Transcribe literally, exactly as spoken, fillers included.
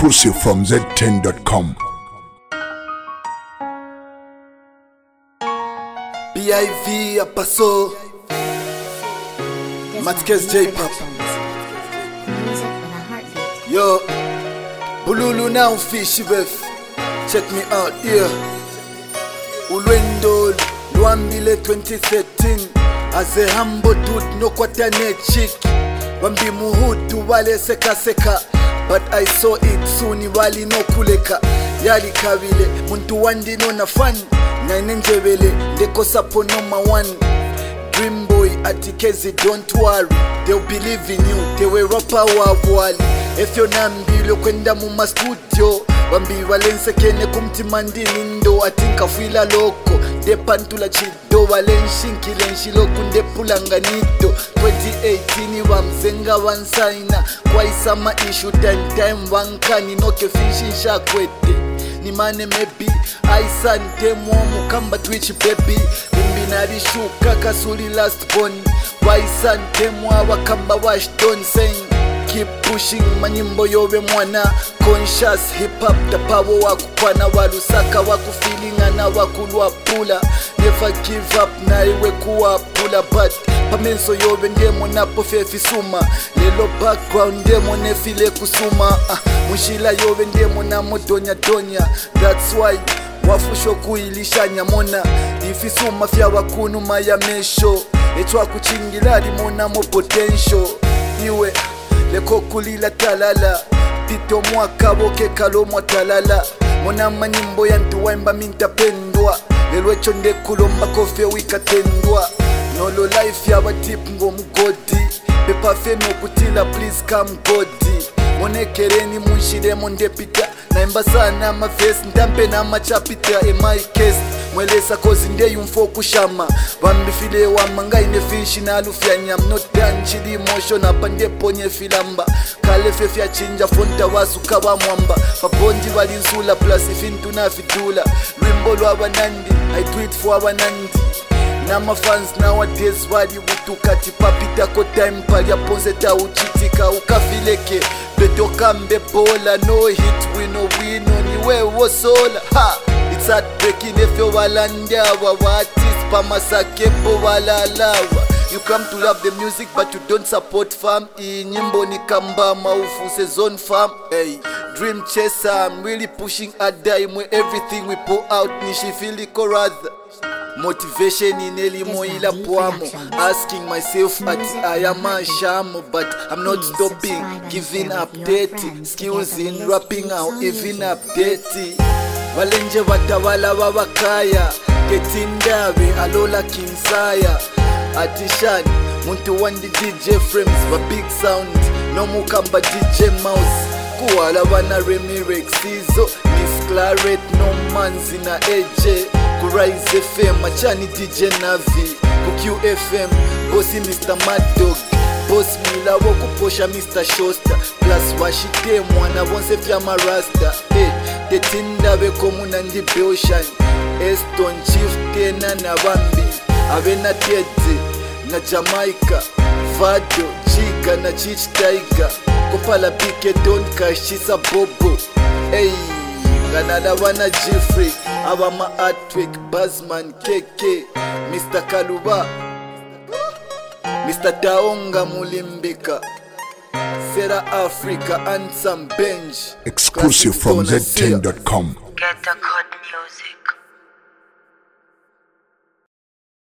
Exclusive from Z ten dot com. B I V Apaso Matkes J-Pop. Yo, Bululu now fish with. Check me out here. Ulwendo Luambile twenty thirteen. As a humble dude no kwatane chick. Wambi muhutu wale seka seka. But I saw it soon wali no kuleka. Yali kavile muntu wandi no na fun. Nine njebele deko sapo number one. Dream boy atikezi don't worry. They'll believe in you. They will rapper wabwali. If you're nambilo kwenda muma studio. Wambi walense kene kumtimandi nindo. Atinka fila loko. Depantula chido walenshinki lenshilo kunde pulanganito. Twenty eighteen wamzenga wansaina. Kwa isama issue ten time wankani noke finshi shakwete. Ni mane maybe aisante mwomu kamba twitch baby. Bimbinari shuka kasuli last born. Waisante mwawa kamba wash don't saying. Keep pushing manyimbo yobe mwana. Conscious hip hop the power wakupana walusaka wakufeelinga na wakulwa pula. Never give up na iwe kuwa pula. But pamenso yobe ndemo napo fefi suma. Lelo background ndemo nefile kusuma. uh, Mushila yobe ndemo na modonya donya. That's why wafusho kuilisha nyamona. Ifisuma fya wakunu maya mesho. Etwa kuchingila limona mo potential. Iwe leko kulila talala. Tito mwaka boke kalo mwatalala. Mona manyimbo yantu waimba minta pendwa. Lelwe chonde kulomba kofe wika tendwa. Nolo life ya watip ngo mgodi. Pepa feno kutila please come godi. Monekereni munshire monde pita. Naimba sana ma face ndampe na machapita in my case. Mwelesa kozi nde yumfo kushama. Wambifile wa manga ine finshi na alufya nyam. Not done chidi motion hapa nde ponye filamba. Kale fefya chinja fonta wasuka wa mwamba. Pabondi walinsula plus ifintu na fitula. Lwimbo lwa wanandi, I tweet for wanandi. Na ma fans nowadays wali wutukati. Papita ko time pali ya ponze ta uchitika ukafileke. Beto kambe bola no hit we no win niwe wosola. Ha! It's heartbreaking if you walandawa. What is pamasakepo walalawa. You come to love the music but you don't support fam. I nyimbo ni kamba maufu zone fam. Hey, dream chaser, I'm really pushing a dime. Everything we pour out nishifili koradha. Motivation in elimo ila puamo. Asking myself ati I am a shamo. But I'm not stopping, giving up dirty. Skills in rapping out, even up dirty. Walenje watawala wawakaya. Ketindawe alola kinsaya. Atishani muntu wandi D J frames wa big sound. No mukamba D J mouse. Kuwala wana Remirex Sizo. Miss Claret no manzi na A J. Kurise F M achani D J Navi. Ku Q F M bossy Mister Mad Dog. Boss Mila woku posha Mister Shosta. Plus washite mwana wonse fya marasta. Hey, tetinda beko muna ndi Beoshan. Eston Chief tena na Bambi. Avena Tete na Jamaica. Vado, Chiga na Chich Tiger. Kopala Pike Don Kashisa Bobo. Hey, Ganada wana Jeffrey. Awama Artwick, Buzzman, K K. Mister Kaluba, Mister Taonga Mulimbika. Sera Africa and some bench. Exclusive from Z ten dot com. Get the